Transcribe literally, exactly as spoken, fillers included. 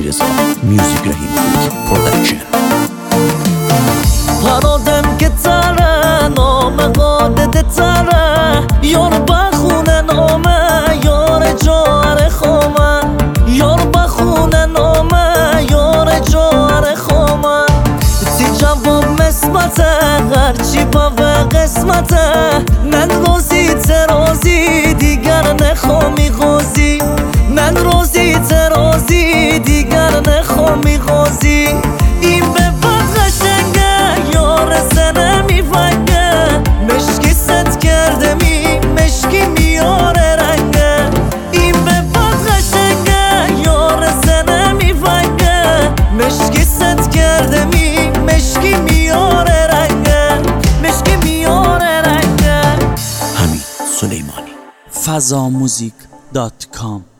علیرضا میوزیک رحیم پور پرودکشن. پرادم که تره نام قادت تره یار بخونه نامه یار جار خومه یار بخونه نامه یار جار خومه تی جواب مسمته هرچی با قسمته من روزی ترازی دیگر نخوامی غازی من روزی ترازی دیگر نخوامی غازی این به بد قشنگه یار سنه میفنگه مشکی ست کرده می مشکی میاره رنگه این به بد قشنگه یار سنه میفنگه مشکی ست کرده می مشکی میاره رنگه مشکی میاره رنگه. حمید سلیمانی فضا موزیک دات کام